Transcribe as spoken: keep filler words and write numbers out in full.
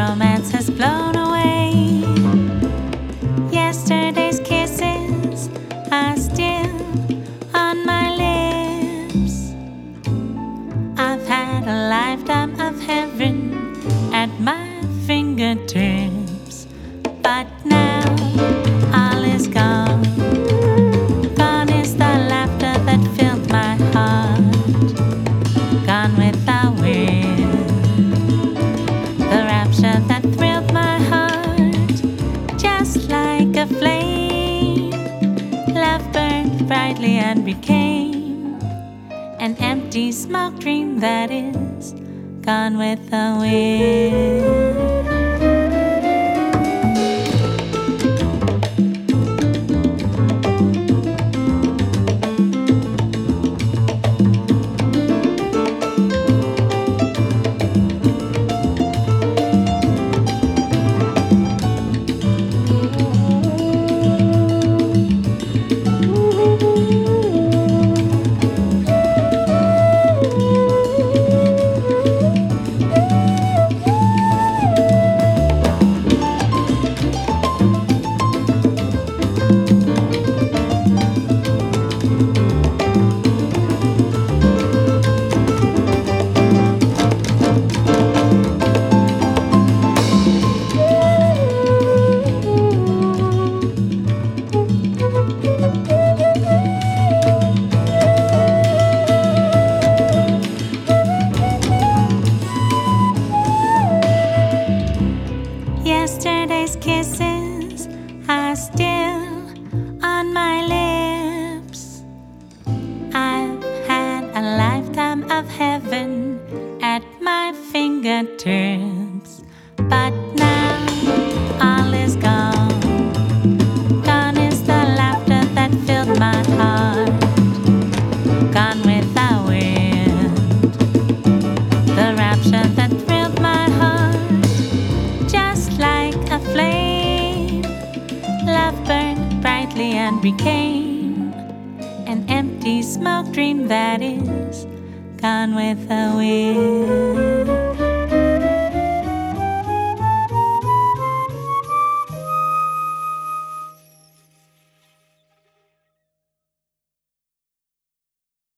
romance has blown away. Yesterday's kisses are still on my lips. I've had a lifetime of heaven at my fingertips, but now all is gone. Gone is the laughter that filled my heart. Gone with the wind, the rapture that thrilled my heart. Just like a flame, love burned brightly and became an empty smoke dream that is gone with the wind. Yesterday's kisses are still on my lips. I've had a lifetime of heaven at my fingertips, but now all is gone. Gone is the laughter that filled my heart. Gone with the wind, the rapture that thrilled my heart. Just like a flame, love burned brightly and became an empty smoke dream that is gone with the wind.